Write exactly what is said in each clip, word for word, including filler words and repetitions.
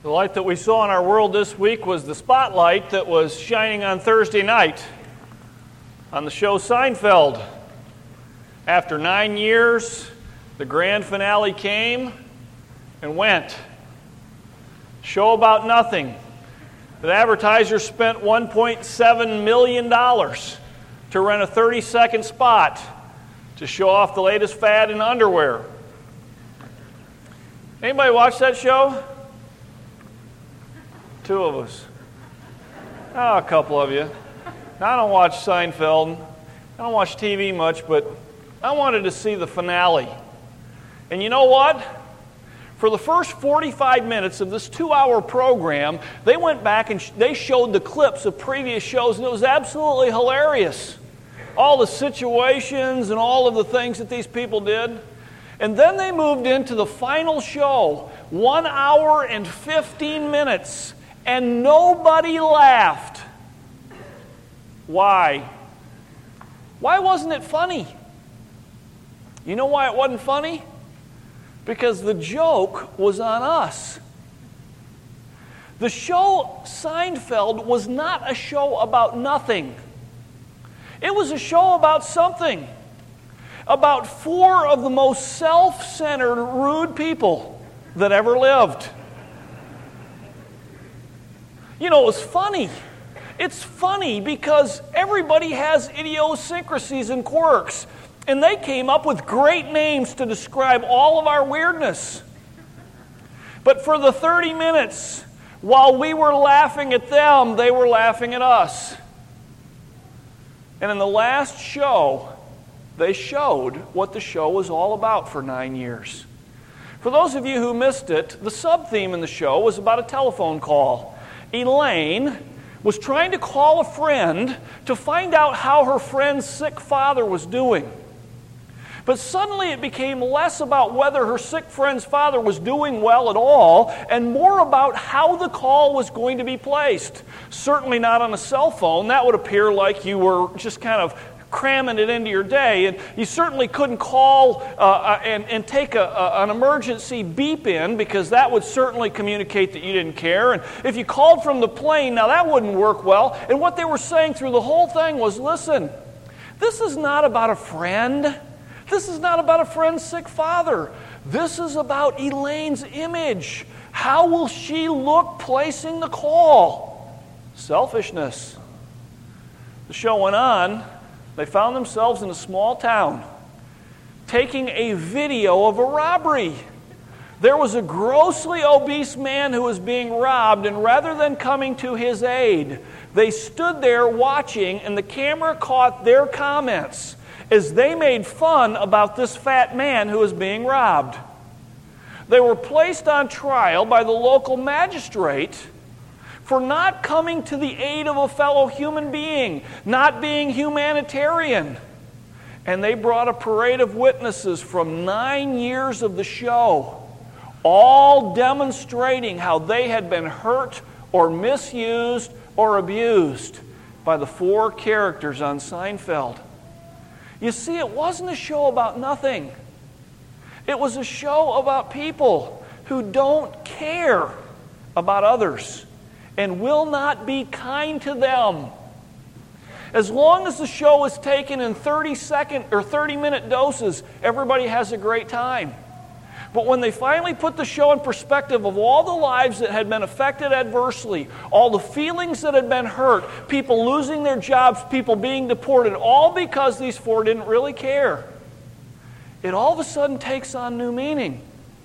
The light that we saw in our world this week was the spotlight that was shining on Thursday night on the show Seinfeld. After nine years, the grand finale came and went. Show about nothing. The advertisers spent one point seven million dollars to rent a thirty-second spot to show off the latest fad in underwear. Anybody watch that show? Two of us. Oh, a couple of you. Now, I don't watch Seinfeld. I don't watch T V much, but I wanted to see the finale. And you know what? For the first forty-five minutes of this two-hour program, they went back and sh- they showed the clips of previous shows, and it was absolutely hilarious. All the situations and all of the things that these people did. And then they moved into the final show, one hour and fifteen minutes, and nobody laughed. Why? Why wasn't it funny? You know why it wasn't funny? Because the joke was on us. The show Seinfeld was not a show about nothing. It was a show about something. About four of the most self-centered, rude people that ever lived. You know, it was funny. It's funny because everybody has idiosyncrasies and quirks. And they came up with great names to describe all of our weirdness. But for the thirty minutes, while we were laughing at them, they were laughing at us. And in the last show, they showed what the show was all about for nine years. For those of you who missed it, the sub-theme in the show was about a telephone call. Elaine was trying to call a friend to find out how her friend's sick father was doing. But suddenly it became less about whether her sick friend's father was doing well at all and more about how the call was going to be placed. Certainly not on a cell phone. That would appear like you were just kind of cramming it into your day. And you certainly couldn't call uh, and, and take a, a, an emergency beep in because that would certainly communicate that you didn't care. And if you called from the plane, now that wouldn't work well. And what they were saying through the whole thing was, listen, this is not about a friend. This is not about a friend's sick father. This is about Elaine's image. How will she look placing the call? Selfishness. The show went on. They found themselves in a small town taking a video of a robbery. There was a grossly obese man who was being robbed, and rather than coming to his aid, they stood there watching, and the camera caught their comments as they made fun about this fat man who was being robbed. They were placed on trial by the local magistrate for not coming to the aid of a fellow human being, not being humanitarian. And they brought a parade of witnesses from nine years of the show, all demonstrating how they had been hurt or misused or abused by the four characters on Seinfeld. You see, it wasn't a show about nothing. It was a show about people who don't care about others and will not be kind to them. As long as the show is taken in thirty second or thirty minute doses, everybody has a great time. But when they finally put the show in perspective of all the lives that had been affected adversely, all the feelings that had been hurt, people losing their jobs, people being deported, all because these four didn't really care, it all of a sudden takes on new meaning.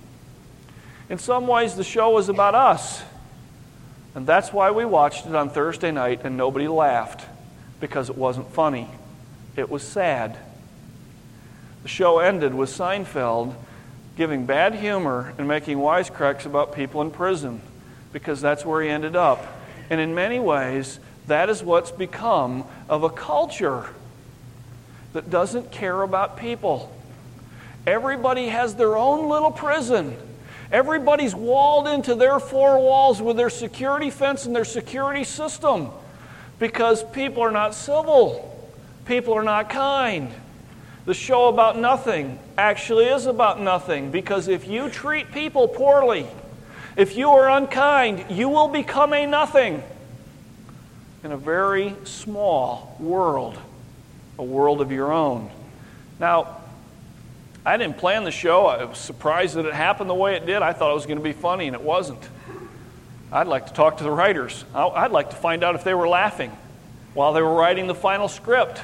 In some ways, the show was about us. And that's why we watched it on Thursday night and nobody laughed, because it wasn't funny. It was sad. The show ended with Seinfeld giving bad humor and making wisecracks about people in prison, because that's where he ended up. And in many ways, that is what's become of a culture that doesn't care about people. Everybody has their own little prison. Everybody's walled into their four walls with their security fence and their security system because people are not civil. People are not kind. The show about nothing actually is about nothing, because if you treat people poorly, If you are unkind, you will become a nothing in a very small world, a world of your own. Now, I didn't plan the show. I was surprised that it happened the way it did. I thought it was going to be funny, and it wasn't. I'd like to talk to the writers. I'd like to find out if they were laughing while they were writing the final script.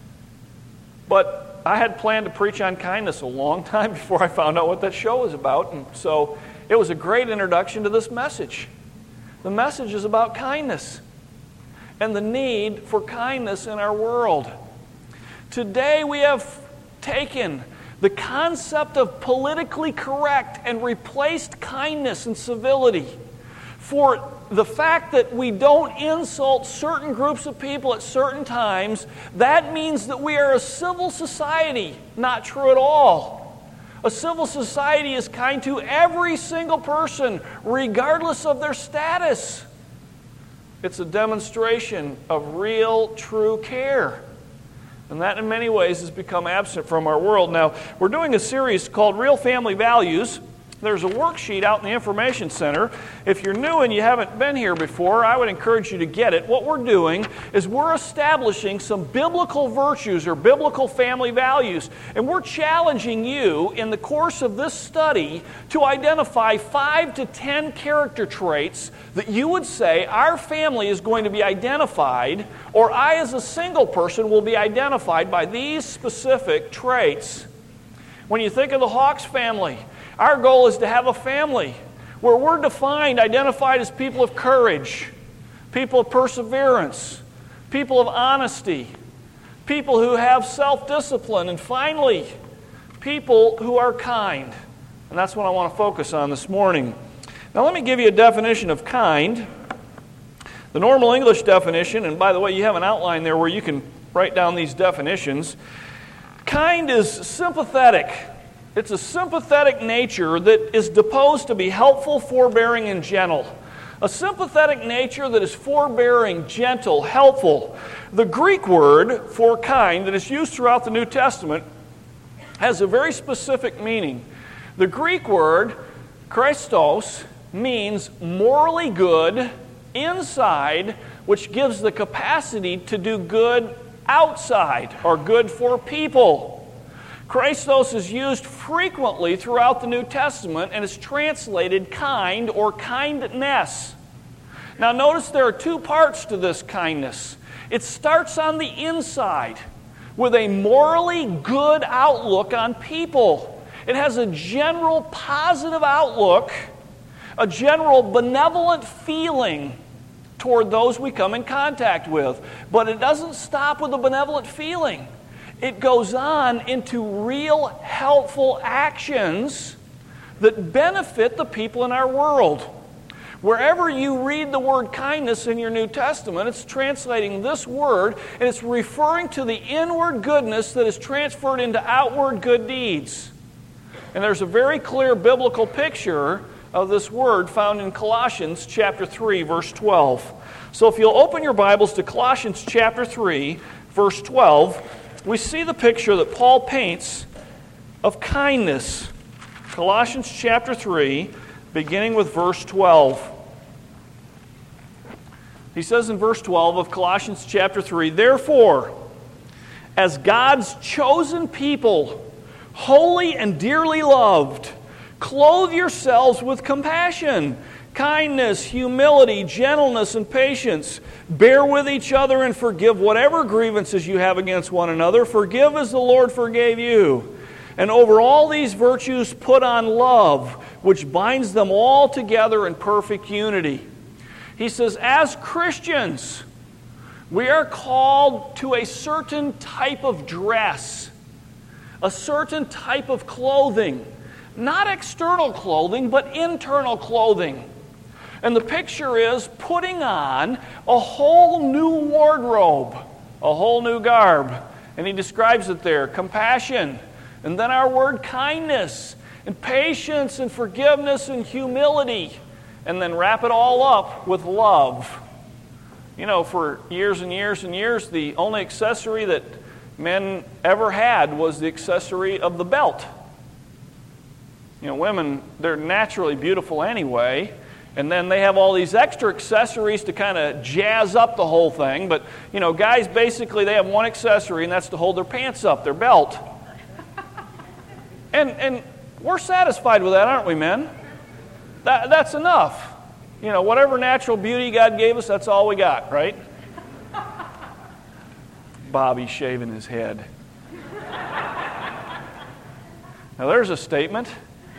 But I had planned to preach on kindness a long time before I found out what that show was about, and so it was a great introduction to this message. The message is about kindness and the need for kindness in our world. Today we have taken the concept of politically correct and replaced kindness and civility for the fact that we don't insult certain groups of people at certain times. That means that we are a civil society. Not true at all. A civil society is kind to every single person, regardless of their status. It's a demonstration of real, true care. And that, in many ways, has become absent from our world. Now, we're doing a series called Real Family Values. There's a worksheet out in the Information Center. If you're new and you haven't been here before, I would encourage you to get it. What we're doing is we're establishing some biblical virtues or biblical family values. And we're challenging you in the course of this study to identify five to ten character traits that you would say our family is going to be identified, or I as a single person will be identified by these specific traits. When you think of the Hawks family, our goal is to have a family where we're defined, identified as people of courage, people of perseverance, people of honesty, people who have self-discipline, and finally, people who are kind. And that's what I want to focus on this morning. Now let me give you a definition of kind. The normal English definition, and by the way, you have an outline there where you can write down these definitions. Kind is sympathetic. It's a sympathetic nature that is supposed to be helpful, forbearing, and gentle. A sympathetic nature that is forbearing, gentle, helpful. The Greek word for kind that is used throughout the New Testament has a very specific meaning. The Greek word, Christos, means morally good inside, which gives the capacity to do good outside, or good for people. Christos is used frequently throughout the New Testament and is translated kind or kindness. Now notice there are two parts to this kindness. It starts on the inside with a morally good outlook on people. It has a general positive outlook, a general benevolent feeling toward those we come in contact with. But it doesn't stop with a benevolent feeling. It goes on into real helpful actions that benefit the people in our world. Wherever you read the word kindness in your New Testament, it's translating this word, and it's referring to the inward goodness that is transferred into outward good deeds. And there's a very clear biblical picture of this word found in Colossians chapter three, verse twelve. So if you'll open your Bibles to Colossians chapter three, verse twelve, we see the picture that Paul paints of kindness. Colossians chapter three, beginning with verse twelve. He says in verse twelve of Colossians chapter three, "Therefore, as God's chosen people, holy and dearly loved, clothe yourselves with compassion, kindness, humility, gentleness, and patience. Bear with each other and forgive whatever grievances you have against one another. Forgive as the Lord forgave you. And over all these virtues put on love, which binds them all together in perfect unity." He says, as Christians, we are called to a certain type of dress, a certain type of clothing. Not external clothing, but internal clothing. And the picture is putting on a whole new wardrobe, a whole new garb. And he describes it there, compassion, and then our word kindness, and patience, and forgiveness, and humility. And then wrap it all up with love. You know, for years and years and years, the only accessory that men ever had was the accessory of the belt. You know, women, they're naturally beautiful anyway, And then they have all these extra accessories to kind of jazz up the whole thing. But, you know, guys, basically, they have one accessory, and that's to hold their pants up, their belt. And and we're satisfied with that, aren't we, men? That, that's enough. You know, whatever natural beauty God gave us, that's all we got, right? Bobby's shaving his head. Now, there's a statement.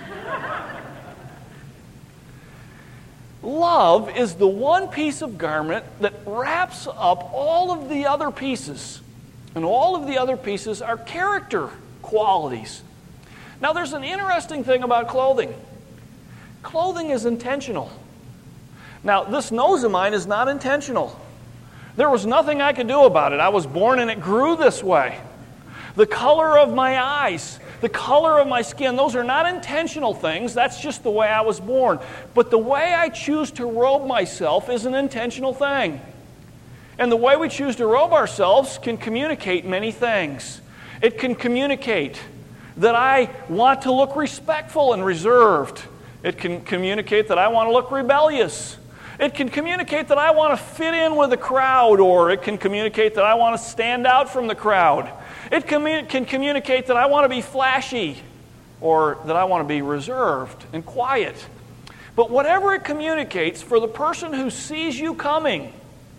Love is the one piece of garment that wraps up all of the other pieces. And all of the other pieces are character qualities. Now, there's an interesting thing about clothing. Clothing is intentional. Now, this nose of mine is not intentional. There was nothing I could do about it. I was born and it grew this way. The color of my eyes, the color of my skin, those are not intentional things. That's just the way I was born. But the way I choose to robe myself is an intentional thing. And the way we choose to robe ourselves can communicate many things. It can communicate that I want to look respectful and reserved. It can communicate that I want to look rebellious. It can communicate that I want to fit in with the crowd, or it can communicate that I want to stand out from the crowd. It commun- can communicate that I want to be flashy, or that I want to be reserved and quiet. But whatever it communicates, for the person who sees you coming,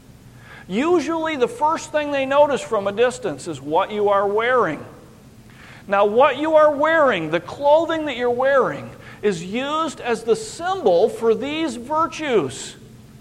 usually the first thing they notice from a distance is what you are wearing. Now, what you are wearing, the clothing that you're wearing, is used as the symbol for these virtues.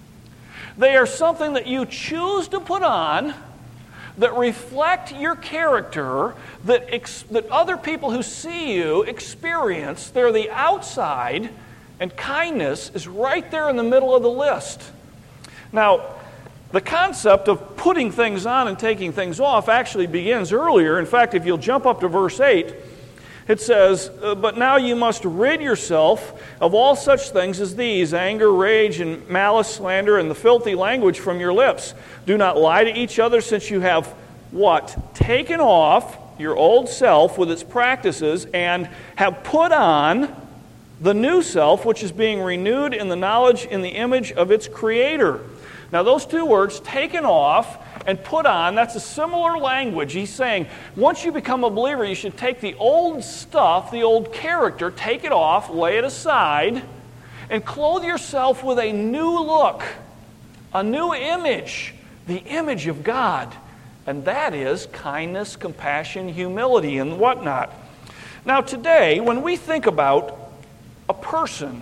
They are something that you choose to put on that reflect your character, that, ex- that other people who see you experience. They're the outside, and kindness is right there in the middle of the list. Now, the concept of putting things on and taking things off actually begins earlier. In fact, if you'll jump up to verse eight, it says, "But now you must rid yourself of all such things as these, anger, rage, and malice, slander, and the filthy language from your lips. Do not lie to each other, since you have," what? "Taken off your old self with its practices, and have put on the new self, which is being renewed in the knowledge in the image of its Creator." Now, those two words, taken off and put on, that's a similar language. He's saying, once you become a believer, you should take the old stuff, the old character, take it off, lay it aside, and clothe yourself with a new look, a new image, the image of God. And that is kindness, compassion, humility, and whatnot. Now, today, when we think about a person,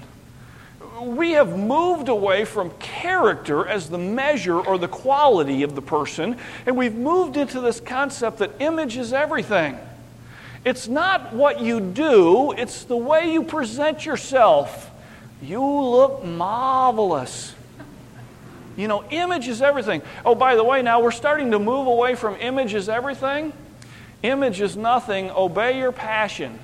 we have moved away from character as the measure or the quality of the person, and we've moved into this concept that image is everything. It's not what you do, it's the way you present yourself. You look marvelous. You know, image is everything. Oh, by the way, now we're starting to move away from image is everything. Image is nothing. Obey your passion.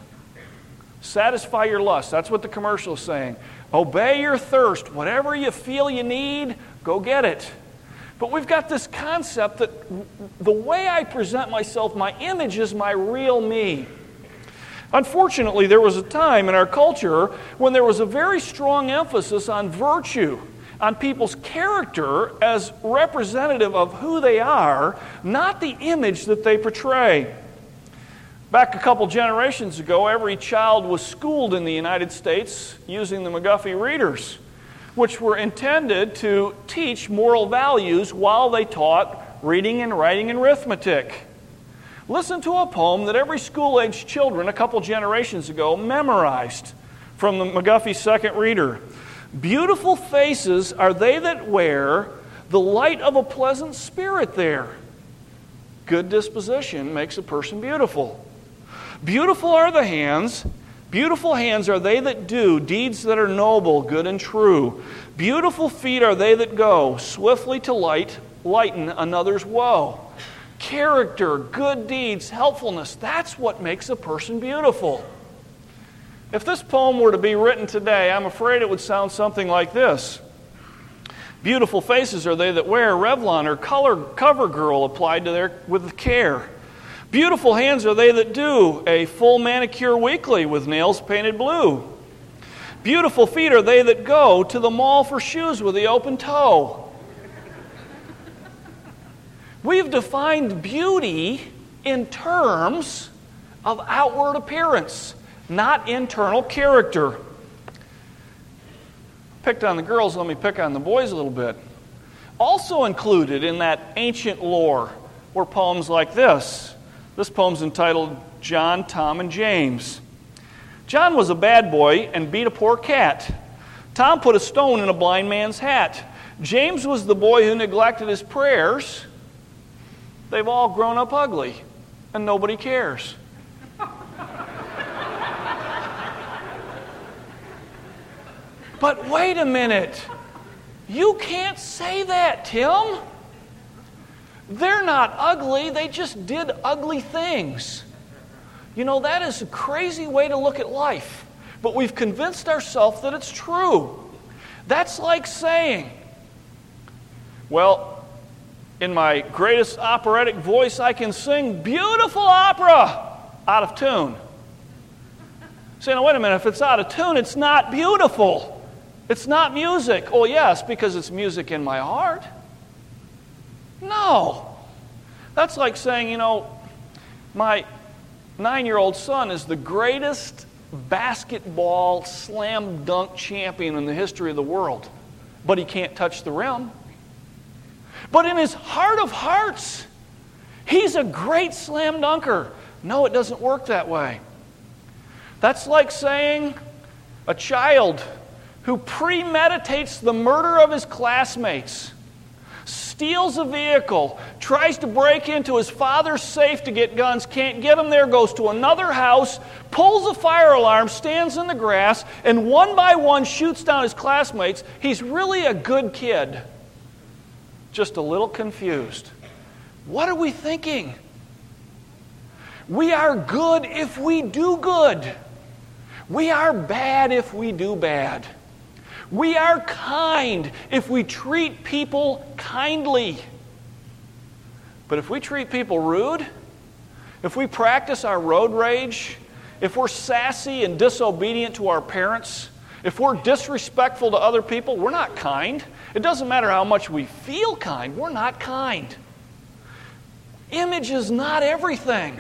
Satisfy your lust. That's what the commercial is saying. Obey your thirst. Whatever you feel you need, go get it. But we've got this concept that the way I present myself, my image is my real me. Unfortunately, there was a time in our culture when there was a very strong emphasis on virtue, on people's character as representative of who they are, not the image that they portray. Back a couple generations ago, every child was schooled in the United States using the McGuffey readers, which were intended to teach moral values while they taught reading and writing and arithmetic. Listen to a poem that every school-aged children a couple generations ago memorized from the McGuffey second reader. "Beautiful faces are they that wear the light of a pleasant spirit there. Good disposition makes a person beautiful. Beautiful are the hands, beautiful hands are they that do deeds that are noble, good, and true. Beautiful feet are they that go swiftly to light, lighten another's woe." Character, good deeds, helpfulness, that's what makes a person beautiful. If this poem were to be written today, I'm afraid it would sound something like this. Beautiful faces are they that wear Revlon or color cover girl applied to their with care. Beautiful hands are they that do a full manicure weekly with nails painted blue. Beautiful feet are they that go to the mall for shoes with the open toe. We've defined beauty in terms of outward appearance, not internal character. Picked on the girls, let me pick on the boys a little bit. Also included in that ancient lore were poems like this. This poem's entitled John, Tom, and James. John was a bad boy and beat a poor cat. Tom put a stone in a blind man's hat. James was the boy who neglected his prayers. They've all grown up ugly, and nobody cares. But wait a minute. You can't say that, Tim. They're not ugly. They just did ugly things. You know, that is a crazy way to look at life. But we've convinced ourselves that it's true. That's like saying, well, in my greatest operatic voice, I can sing beautiful opera out of tune. Say, now wait a minute, if it's out of tune, it's not beautiful. It's not music. Oh, yes, because it's music in my heart. No. That's like saying, you know, my nine-year-old son is the greatest basketball slam dunk champion in the history of the world, but he can't touch the rim. But in his heart of hearts, he's a great slam dunker. No, it doesn't work that way. That's like saying a child who premeditates the murder of his classmates, steals a vehicle, tries to break into his father's safe to get guns, can't get them there, goes to another house, pulls a fire alarm, stands in the grass, and one by one shoots down his classmates. He's really a good kid, just a little confused. What are we thinking? We are good if we do good. We are bad if we do bad. We are kind if we treat people kindly. But if we treat people rude, if we practice our road rage, if we're sassy and disobedient to our parents, if we're disrespectful to other people, we're not kind. It doesn't matter how much we feel kind, we're not kind. Image is not everything.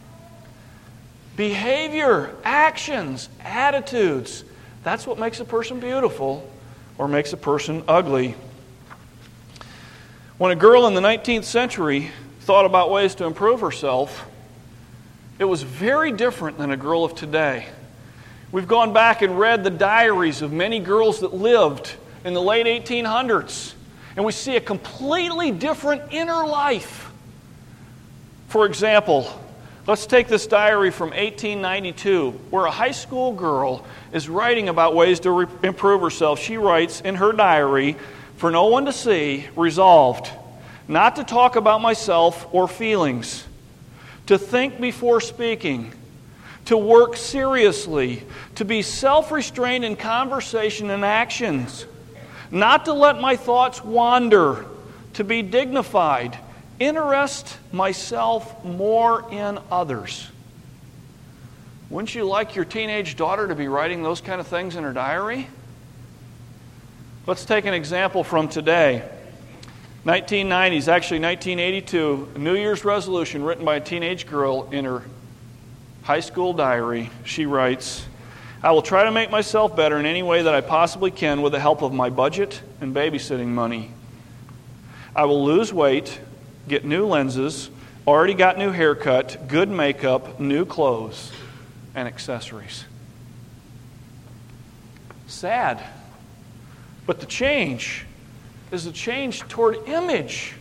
Behavior, actions, attitudes, that's what makes a person beautiful or makes a person ugly. When a girl in the nineteenth century thought about ways to improve herself, it was very different than a girl of today. We've gone back and read the diaries of many girls that lived in the late eighteen hundreds, and we see a completely different inner life. For example, let's take this diary from eighteen ninety-two, where a high school girl is writing about ways to re- improve herself. She writes in her diary, "For no one to see, resolved, not to talk about myself or feelings, to think before speaking, to work seriously, to be self-restrained in conversation and actions, not to let my thoughts wander, to be dignified, interest myself more in others." Wouldn't you like your teenage daughter to be writing those kind of things in her diary? Let's take an example from today. nineteen nineties, actually nineteen eighty-two, a New Year's resolution written by a teenage girl in her high school diary. She writes, "I will try to make myself better in any way that I possibly can with the help of my budget and babysitting money. I will lose weight, get new lenses, already got new haircut, good makeup, new clothes, and accessories." Sad. But the change is a change toward image,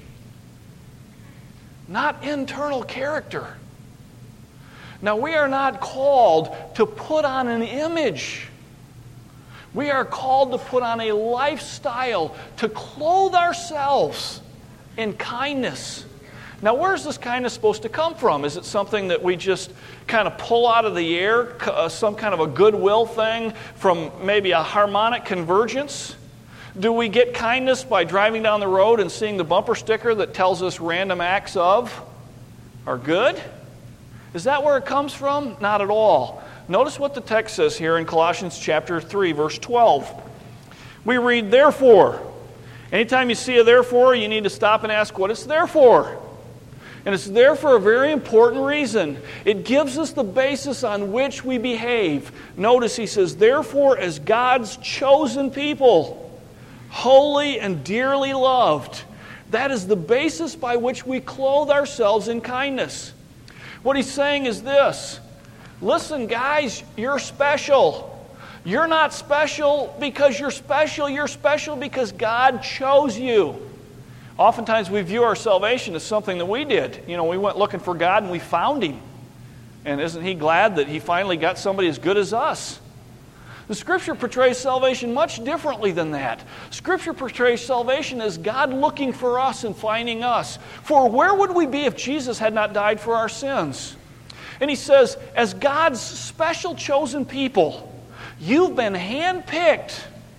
not internal character. Now, we are not called to put on an image. We are called to put on a lifestyle, to clothe ourselves in kindness. Now, where's this kindness supposed to come from? Is it something that we just kind of pull out of the air, uh, some kind of a goodwill thing from maybe a harmonic convergence? Do we get kindness by driving down the road and seeing the bumper sticker that tells us random acts of are good? Is that where it comes from? Not at all. Notice what the text says here in Colossians chapter three, verse twelve. We read, therefore. Anytime you see a therefore, you need to stop and ask what it's there for. And it's there for a very important reason. It gives us the basis on which we behave. Notice he says, therefore, as God's chosen people, holy and dearly loved. That is the basis by which we clothe ourselves in kindness. What he's saying is this. Listen, guys, you're special. You're not special because you're special. You're special because God chose you. Oftentimes we view our salvation as something that we did. You know, we went looking for God and we found Him. And isn't He glad that He finally got somebody as good as us? The Scripture portrays salvation much differently than that. Scripture portrays salvation as God looking for us and finding us. For where would we be if Jesus had not died for our sins? And He says, as God's special chosen people, you've been handpicked.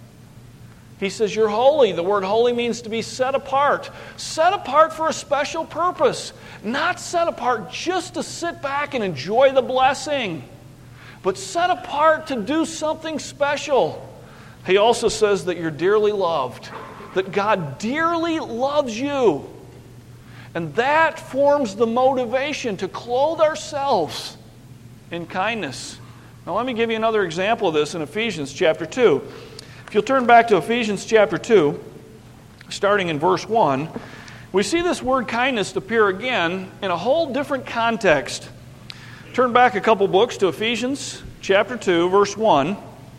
He says, you're holy. The word holy means to be set apart. Set apart for a special purpose. Not set apart just to sit back and enjoy the blessing, but set apart to do something special. He also says that you're dearly loved, that God dearly loves you. And that forms the motivation to clothe ourselves in kindness. Now let me give you another example of this in Ephesians chapter two. If you'll turn back to Ephesians chapter two, starting in verse one, we see this word kindness appear again in a whole different context. Turn back a couple books to Ephesians chapter two, verse one,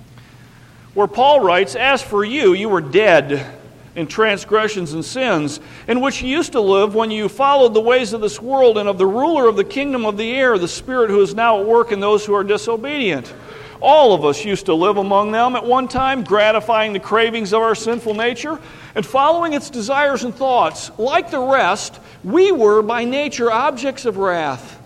where Paul writes, as for you, you were dead in transgressions and sins, in which you used to live when you followed the ways of this world and of the ruler of the kingdom of the air, the Spirit who is now at work in those who are disobedient. All of us used to live among them at one time, gratifying the cravings of our sinful nature and following its desires and thoughts. Like the rest, we were by nature objects of wrath.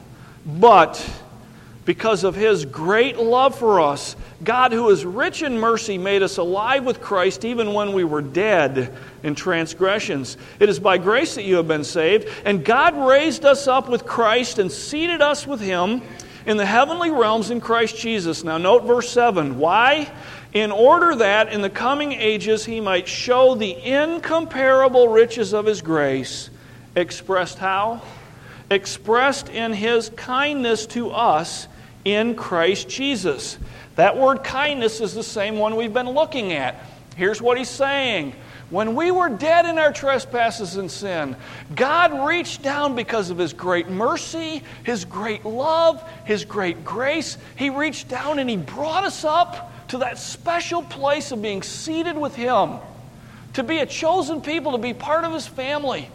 But because of His great love for us, God, who is rich in mercy, made us alive with Christ even when we were dead in transgressions. It is by grace that you have been saved, and God raised us up with Christ and seated us with Him in the heavenly realms in Christ Jesus. Now note verse seven. Why? In order that in the coming ages He might show the incomparable riches of His grace. Expressed how? Expressed in His kindness to us in Christ Jesus. That word kindness is the same one we've been looking at. Here's what he's saying. When we were dead in our trespasses and sin, God reached down because of His great mercy, His great love, His great grace. He reached down and He brought us up to that special place of being seated with Him, to be a chosen people, to be part of His family.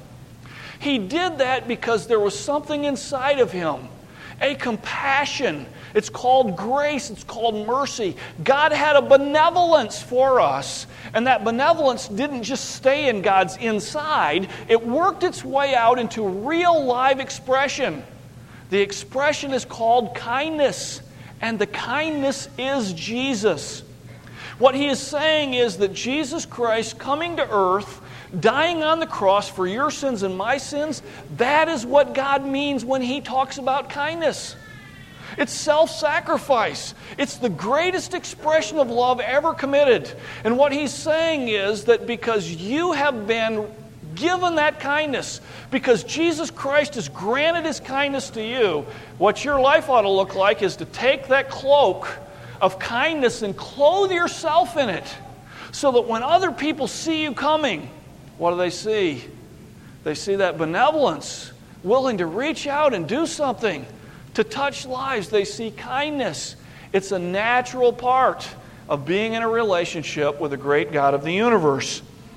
He did that because there was something inside of Him, a compassion. It's called grace. It's called mercy. God had a benevolence for us. And that benevolence didn't just stay in God's inside. It worked its way out into real live expression. The expression is called kindness. And the kindness is Jesus. What he is saying is that Jesus Christ coming to earth, dying on the cross for your sins and my sins, that is what God means when He talks about kindness. It's self-sacrifice. It's the greatest expression of love ever committed. And what He's saying is that because you have been given that kindness, because Jesus Christ has granted His kindness to you, what your life ought to look like is to take that cloak of kindness and clothe yourself in it, so that when other people see you coming, what do they see? They see that benevolence, willing to reach out and do something, to touch lives. They see kindness. It's a natural part of being in a relationship with the great God of the universe.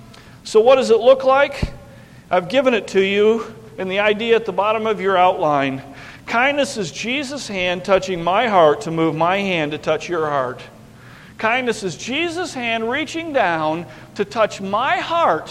So what does it look like? I've given it to you in the idea at the bottom of your outline. Kindness is Jesus' hand touching my heart to move my hand to touch your heart. Kindness is Jesus' hand reaching down to touch my heart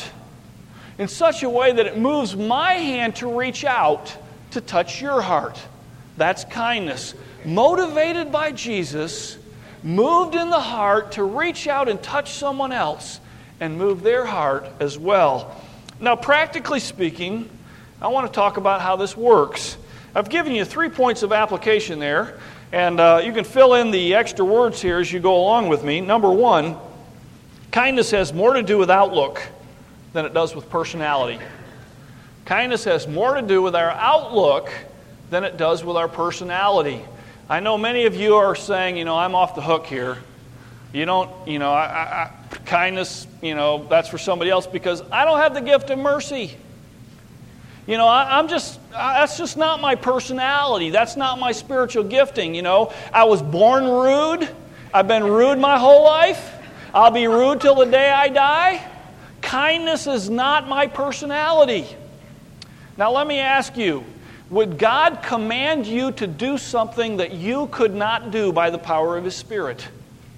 in such a way that it moves my hand to reach out to touch your heart. That's kindness. Motivated by Jesus, moved in the heart to reach out and touch someone else and move their heart as well. Now, practically speaking, I want to talk about how this works. I've given you three points of application there. And uh, you can fill in the extra words here as you go along with me. Number one, kindness has more to do with outlook than it does with personality. Kindness has more to do with our outlook than it does with our personality. I know many of you are saying, you know, I'm off the hook here. You don't, you know, I, I, kindness, you know, that's for somebody else because I don't have the gift of mercy. You know, I, I'm just, I, that's just not my personality. That's not my spiritual gifting, you know. I was born rude. I've been rude my whole life. I'll be rude till the day I die. Kindness is not my personality. Now let me ask you, would God command you to do something that you could not do by the power of His Spirit?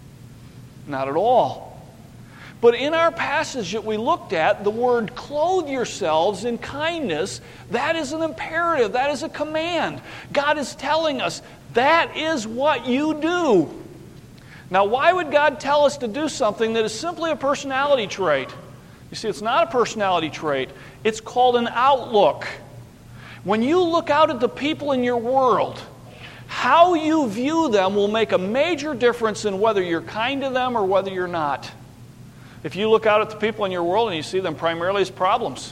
Not at all. But in our passage that we looked at, the word clothe yourselves in kindness, that is an imperative, that is a command. God is telling us that is what you do. Now, why would God tell us to do something that is simply a personality trait? You see, it's not a personality trait. It's called an outlook. When you look out at the people in your world, how you view them will make a major difference in whether you're kind to them or whether you're not. If you look out at the people in your world and you see them primarily as problems,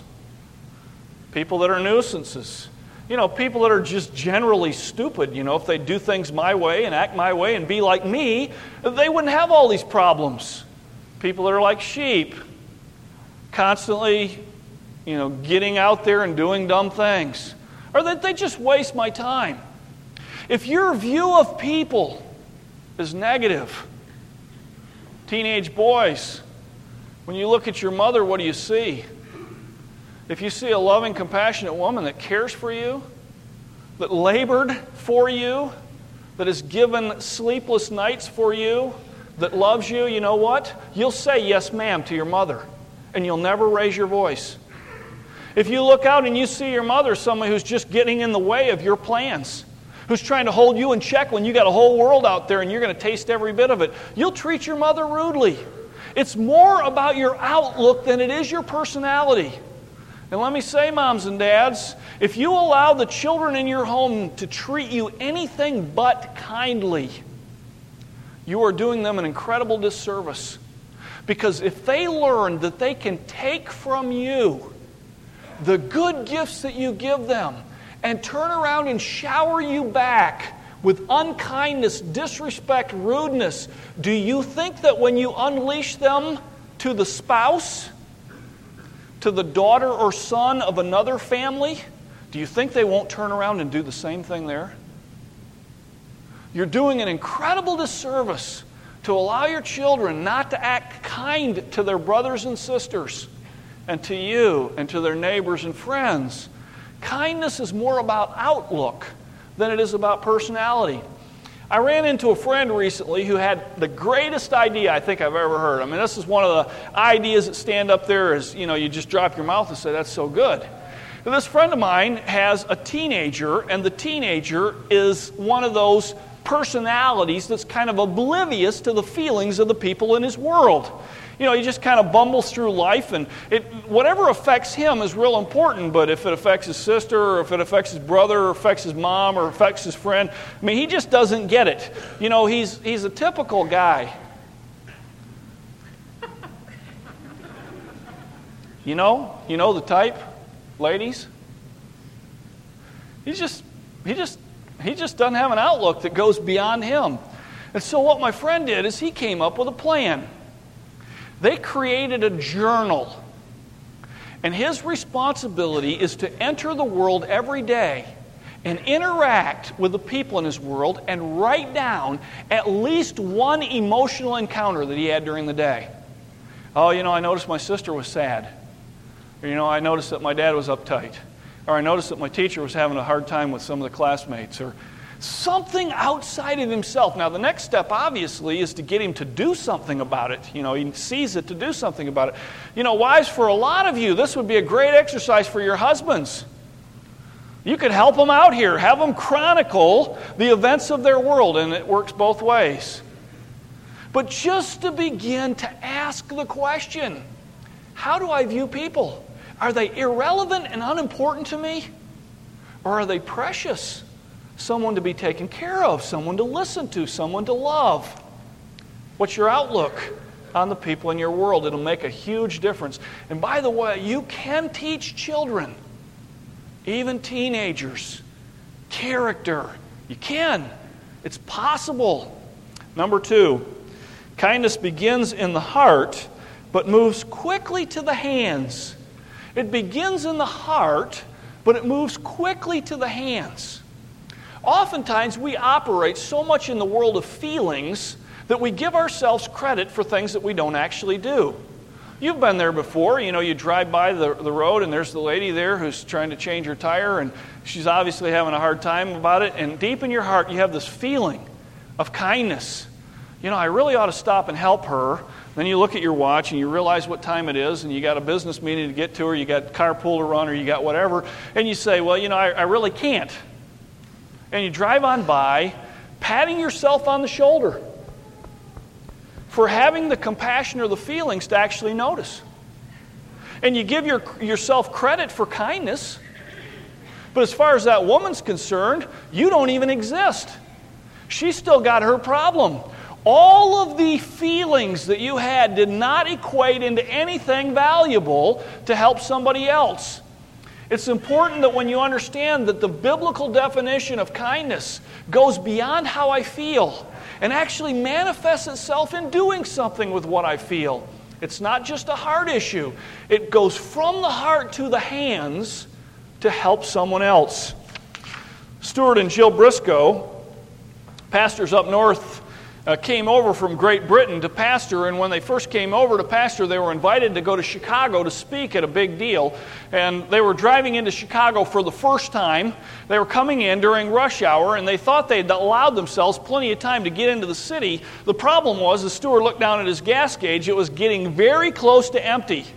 people that are nuisances, you know, people that are just generally stupid, you know, if they do things my way and act my way and be like me, they wouldn't have all these problems. People that are like sheep, constantly, you know, getting out there and doing dumb things, or that they just waste my time. If your view of people is negative, teenage boys, when you look at your mother, what do you see? If you see a loving, compassionate woman that cares for you, that labored for you, that has given sleepless nights for you, that loves you, you know what? You'll say yes, ma'am, to your mother, and you'll never raise your voice. If you look out and you see your mother, someone who's just getting in the way of your plans, who's trying to hold you in check when you got a whole world out there and you're going to taste every bit of it, you'll treat your mother rudely. It's more about your outlook than it is your personality. And let me say, moms and dads, if you allow the children in your home to treat you anything but kindly, you are doing them an incredible disservice. Because if they learn that they can take from you the good gifts that you give them and turn around and shower you back with unkindness, disrespect, rudeness, do you think that when you unleash them to the spouse, to the daughter or son of another family, do you think they won't turn around and do the same thing there? You're doing an incredible disservice to allow your children not to act kind to their brothers and sisters and to you and to their neighbors and friends. Kindness is more about outlook than it is about personality. I ran into a friend recently who had the greatest idea I think I've ever heard. I mean, this is one of the ideas that stand up there as, you know, you just drop your mouth and say, that's so good. But this friend of mine has a teenager, and the teenager is one of those personalities that's kind of oblivious to the feelings of the people in his world. You know, he just kind of bumbles through life, and it, whatever affects him is real important, but if it affects his sister, or if it affects his brother, or affects his mom, or affects his friend, I mean, he just doesn't get it. You know, he's he's a typical guy. You know? You know the type, ladies? He's just, he just, he just doesn't have an outlook that goes beyond him. And so what my friend did is he came up with a plan. They created a journal, and his responsibility is to enter the world every day and interact with the people in his world and write down at least one emotional encounter that he had during the day. Oh, you know, I noticed my sister was sad. Or, you know, I noticed that my dad was uptight. Or I noticed that my teacher was having a hard time with some of the classmates. Or something outside of himself. Now, the next step, obviously, is to get him to do something about it. You know, he sees it to do something about it. You know, wives, for a lot of you, this would be a great exercise for your husbands. You could help them out here. Have them chronicle the events of their world, and it works both ways. But just to begin to ask the question, how do I view people? Are they irrelevant and unimportant to me? Or are they precious? someone to be taken care of, someone to listen to, someone to love. What's your outlook on the people in your world? It'll make a huge difference. And by the way, you can teach children, even teenagers, character. You can. It's possible. Number two, kindness begins in the heart, but moves quickly to the hands. It begins in the heart, but it moves quickly to the hands. Oftentimes, we operate so much in the world of feelings that we give ourselves credit for things that we don't actually do. You've been there before. You know, you drive by the, the road and there's the lady there who's trying to change her tire, and she's obviously having a hard time about it. And deep in your heart, you have this feeling of kindness. You know, I really ought to stop and help her. Then you look at your watch and you realize what time it is, and you got a business meeting to get to, or you got carpool to run, or you got whatever, and you say, well, you know, I, I really can't. And you drive on by, patting yourself on the shoulder for having the compassion or the feelings to actually notice. And you give your, yourself credit for kindness, but as far as that woman's concerned, you don't even exist. She's still got her problem. All of the feelings that you had did not equate into anything valuable to help somebody else. It's important that when you understand that the biblical definition of kindness goes beyond how I feel and actually manifests itself in doing something with what I feel. It's not just a heart issue. It goes from the heart to the hands to help someone else. Stuart and Jill Briscoe, pastors up north, Uh, came over from Great Britain to pastor, and when they first came over to pastor, they were invited to go to Chicago to speak at a big deal, and they were driving into Chicago for the first time. They were coming in during rush hour, and they thought they'd allowed themselves plenty of time to get into the city. The problem was, as Stuart looked down at his gas gauge, it was getting very close to empty.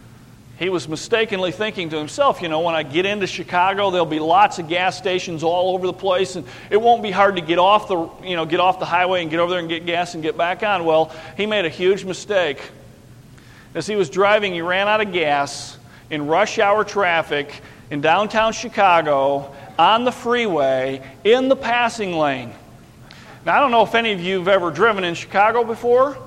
He was mistakenly thinking to himself, you know, when I get into Chicago, there'll be lots of gas stations all over the place, and it won't be hard to get off the, you know, get off the highway and get over there and get gas and get back on. Well, he made a huge mistake. As he was driving, he ran out of gas in rush hour traffic in downtown Chicago, on the freeway, in the passing lane. Now, I don't know if any of you have ever driven in Chicago before,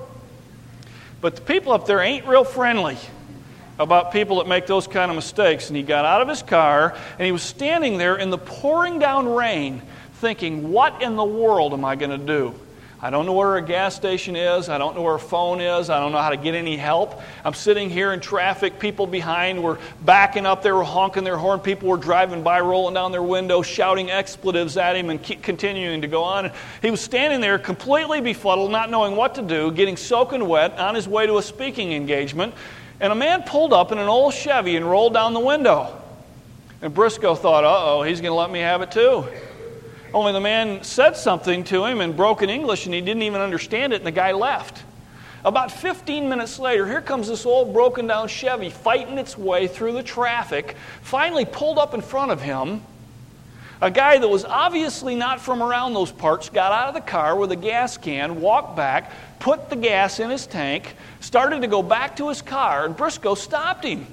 but the people up there ain't real friendly about people that make those kind of mistakes. And he got out of his car, and he was standing there in the pouring down rain thinking, what in the world am I going to do? I don't know where a gas station is. I don't know where a phone is. I don't know how to get any help. I'm sitting here in traffic. People behind were backing up. They were honking their horn. People were driving by, rolling down their window, shouting expletives at him and keep continuing to go on. He was standing there completely befuddled, not knowing what to do, getting soaking wet on his way to a speaking engagement. And a man pulled up in an old Chevy and rolled down the window. And Briscoe thought, uh-oh, he's going to let me have it too. Only the man said something to him in broken English, and he didn't even understand it, and the guy left. About fifteen minutes later, here comes this old broken down Chevy fighting its way through the traffic, finally pulled up in front of him. A guy that was obviously not from around those parts got out of the car with a gas can, walked back, put the gas in his tank, started to go back to his car, and Briscoe stopped him.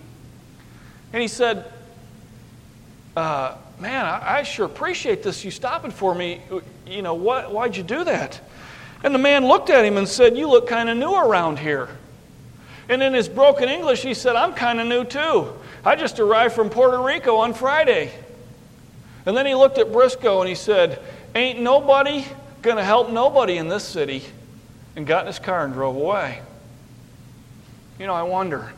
And he said, uh, man, I, I sure appreciate this, you stopping for me. You know, what, why'd you do that? And the man looked at him and said, you look kind of new around here. And in his broken English, he said, I'm kind of new too. I just arrived from Puerto Rico on Friday. And then he looked at Briscoe and he said, ain't nobody going to help nobody in this city, and got in his car and drove away. You know, I wonder,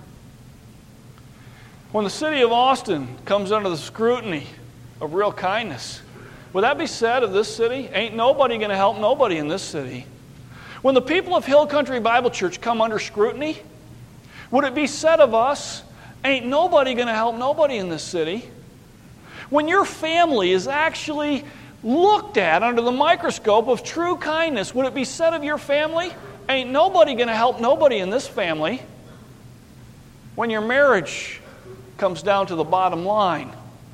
when the city of Austin comes under the scrutiny of real kindness, would that be said of this city? Ain't nobody going to help nobody in this city. When the people of Hill Country Bible Church come under scrutiny, would it be said of us, ain't nobody going to help nobody in this city? When your family is actually looked at under the microscope of true kindness, would it be said of your family, ain't nobody going to help nobody in this family? When your marriage comes down to the bottom line,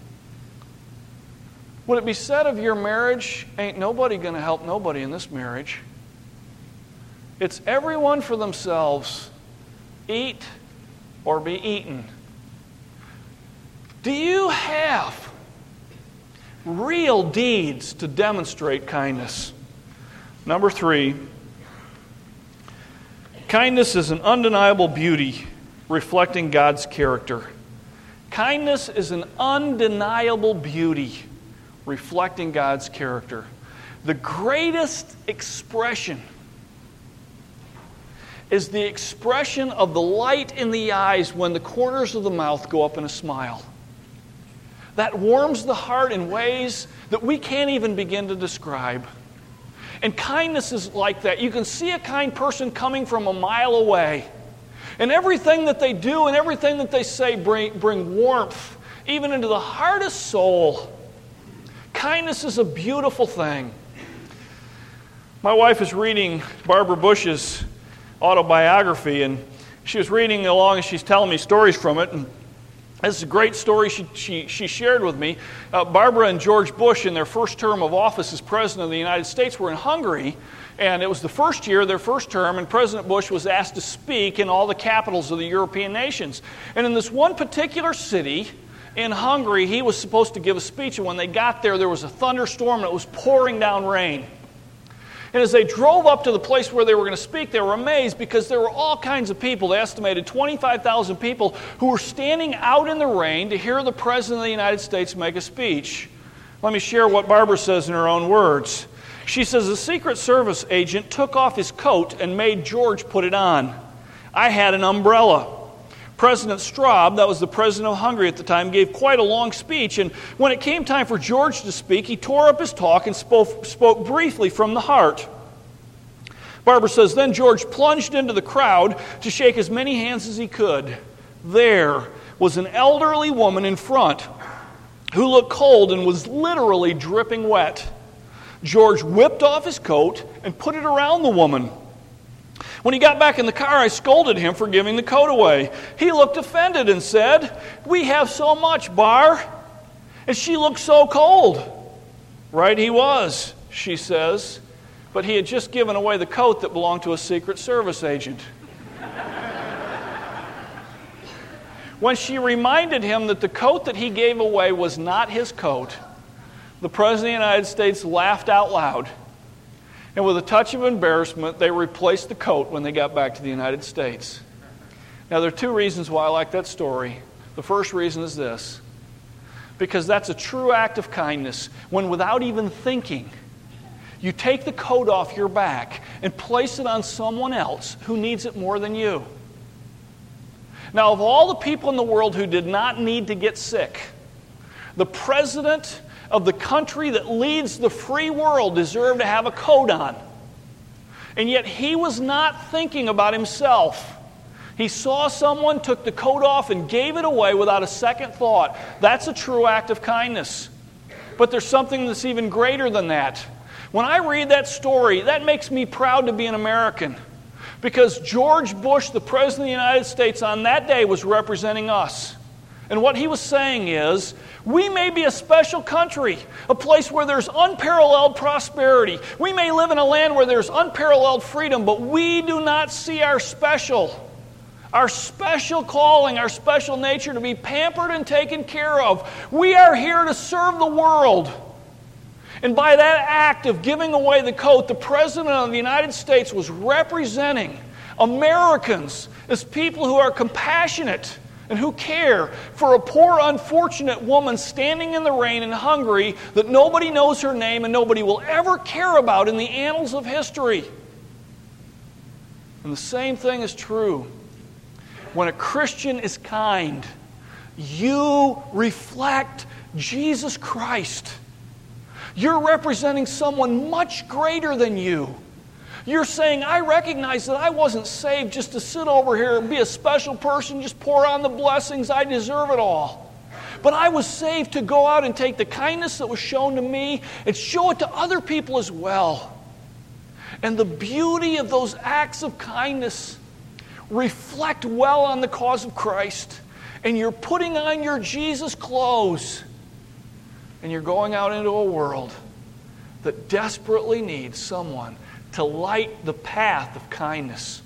would it be said of your marriage, ain't nobody going to help nobody in this marriage? It's everyone for themselves, eat or be eaten. Do you have real deeds to demonstrate kindness. Number three, kindness is an undeniable beauty reflecting God's character. Kindness is an undeniable beauty reflecting God's character. The greatest expression is the expression of the light in the eyes when the corners of the mouth go up in a smile. That warms the heart in ways that we can't even begin to describe. And kindness is like that. You can see a kind person coming from a mile away. And everything that they do and everything that they say bring, bring warmth, even into the hardest soul. Kindness is a beautiful thing. My wife is reading Barbara Bush's autobiography, and she was reading along and she's telling me stories from it. And this is a great story she, she, she shared with me. Uh, Barbara and George Bush, in their first term of office as President of the United States, were in Hungary. And it was the first year, their first term, and President Bush was asked to speak in all the capitals of the European nations. And in this one particular city in Hungary, he was supposed to give a speech. And when they got there, there was a thunderstorm and it was pouring down rain. And as they drove up to the place where they were going to speak, they were amazed because there were all kinds of people. They estimated twenty-five thousand people who were standing out in the rain to hear the President of the United States make a speech. Let me share what Barbara says in her own words. She says, "The Secret Service agent took off his coat and made George put it on. I had an umbrella. President Straub, that was the president of Hungary at the time, gave quite a long speech, and when it came time for George to speak, he tore up his talk and spoke, spoke briefly from the heart." Barbara says, "Then George plunged into the crowd to shake as many hands as he could. There was an elderly woman in front who looked cold and was literally dripping wet. George whipped off his coat and put it around the woman. When he got back in the car, I scolded him for giving the coat away. He looked offended and said, 'We have so much, Bar.' And she looked so cold." Right he was, she says, but he had just given away the coat that belonged to a Secret Service agent. When she reminded him that the coat that he gave away was not his coat, the President of the United States laughed out loud. And with a touch of embarrassment, they replaced the coat when they got back to the United States. Now, there are two reasons why I like that story. The first reason is this: because that's a true act of kindness when, without even thinking, you take the coat off your back and place it on someone else who needs it more than you. Now, of all the people in the world who did not need to get sick, the president of the country that leads the free world deserved to have a coat on. And yet he was not thinking about himself. He saw someone, took the coat off, and gave it away without a second thought. That's a true act of kindness. But there's something that's even greater than that. When I read that story, that makes me proud to be an American. Because George Bush, the President of the United States, on that day was representing us. And what he was saying is, we may be a special country, a place where there's unparalleled prosperity. We may live in a land where there's unparalleled freedom, but we do not see our special, our special calling, our special nature to be pampered and taken care of. We are here to serve the world. And by that act of giving away the coat, the President of the United States was representing Americans as people who are compassionate and who care for a poor, unfortunate woman standing in the rain in Hungary that nobody knows her name and nobody will ever care about in the annals of history. And the same thing is true. When a Christian is kind, you reflect Jesus Christ. You're representing someone much greater than you. You're saying, I recognize that I wasn't saved just to sit over here and be a special person, just pour on the blessings, I deserve it all. But I was saved to go out and take the kindness that was shown to me and show it to other people as well. And the beauty of those acts of kindness reflect well on the cause of Christ. And you're putting on your Jesus clothes. And you're going out into a world that desperately needs someone to light the path of kindness.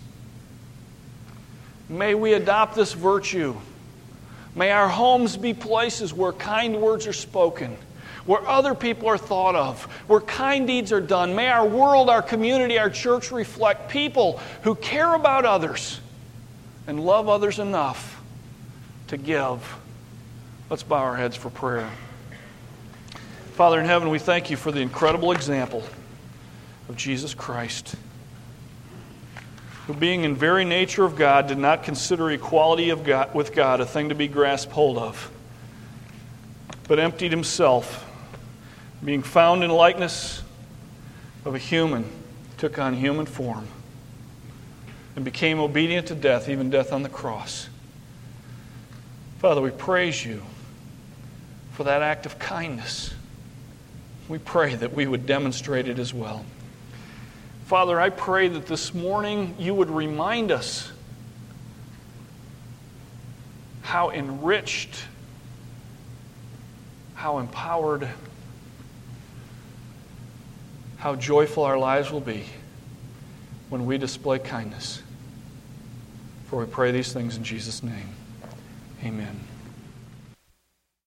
May we adopt this virtue. May our homes be places where kind words are spoken, where other people are thought of, where kind deeds are done. May our world, our community, our church reflect people who care about others and love others enough to give. Let's bow our heads for prayer. Father in heaven, we thank you for the incredible example of Jesus Christ, who being in very nature of God did not consider equality of God, with God a thing to be grasped hold of, but emptied himself, being found in likeness of a human, took on human form, and became obedient to death, even death on the cross. Father, we praise you for that act of kindness. We pray that we would demonstrate it as well. Father, I pray that this morning you would remind us how enriched, how empowered, how joyful our lives will be when we display kindness. For we pray these things in Jesus' name. Amen.